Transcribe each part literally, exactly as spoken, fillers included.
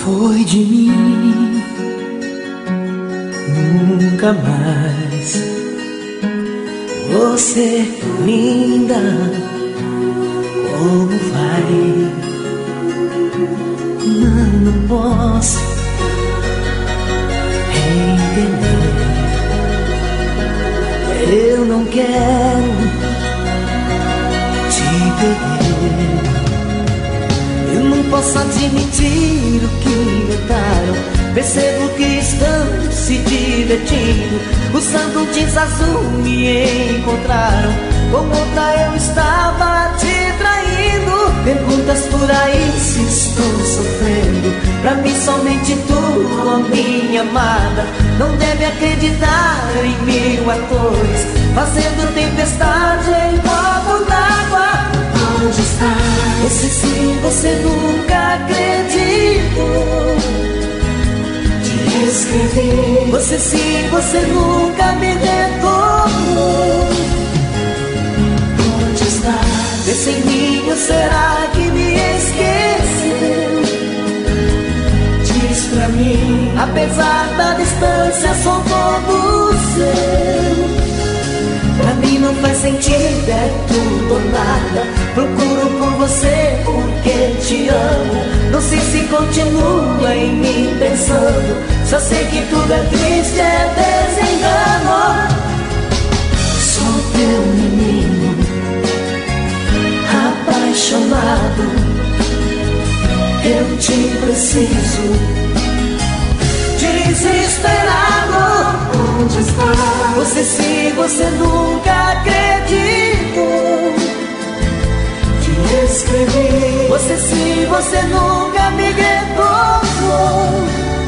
foi de mim, nunca mais. Você, linda, como vai? Não, não posso entender. Eu não quero te perder. Eu não posso admitir o que notaram. Percebo que estão se divertindo. Usando jeans azul me encontraram. Com outra eu estava te traindo. Perguntas por aí se estou sofrendo. Pra mim somente tu, ó minha amada. Não deve acreditar em mil atores fazendo tempestade em copo d'água. Onde está? Esse sim você nunca acreditou. Te escrevi. Você sim, você nunca me retornou. Onde está? Esse em mim, ou será que me esqueceu? Diz pra mim. Apesar da distância, sou todo seu. Pra mim não faz sentido, é tudo ou nada. Procuro por você porque te amo. Não sei se continua em mim pensando. Só sei que tudo é triste, é desengano. Sou teu menino apaixonado. Eu te preciso, desesperado. Onde está? Você sim, você nunca acreditou. Te escrevi. Você sim, você nunca me retornou.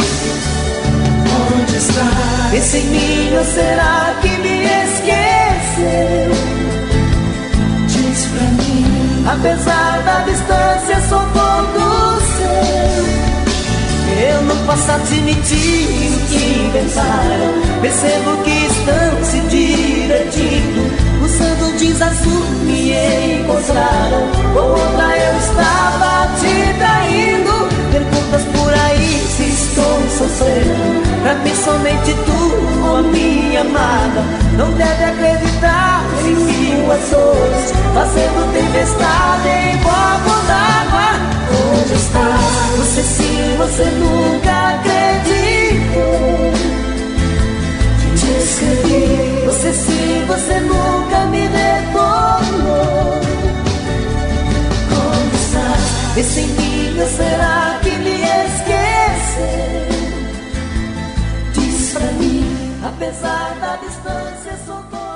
Onde está? Esse em mim, ou será que me esqueceu? Diz pra mim. Apesar da distância, sou todo seu. Eu não posso admitir o que pensaram. Percebo que estão se divertindo. Usando jeans azul me encontraram. Com outra eu estava te traindo. Perguntas por aí se estou sofrendo. Pra mim somente tu, ó minha amada. Não deve acreditar em mil ações fazendo tempestade em copo d'água. Onde está? Você sim, você nunca acreditou. Te escrevi. Você sim, você nunca me retornou. Onde está? Esse em mim, ou será que me esqueceu? Diz pra mim, apesar da distância, sou todo.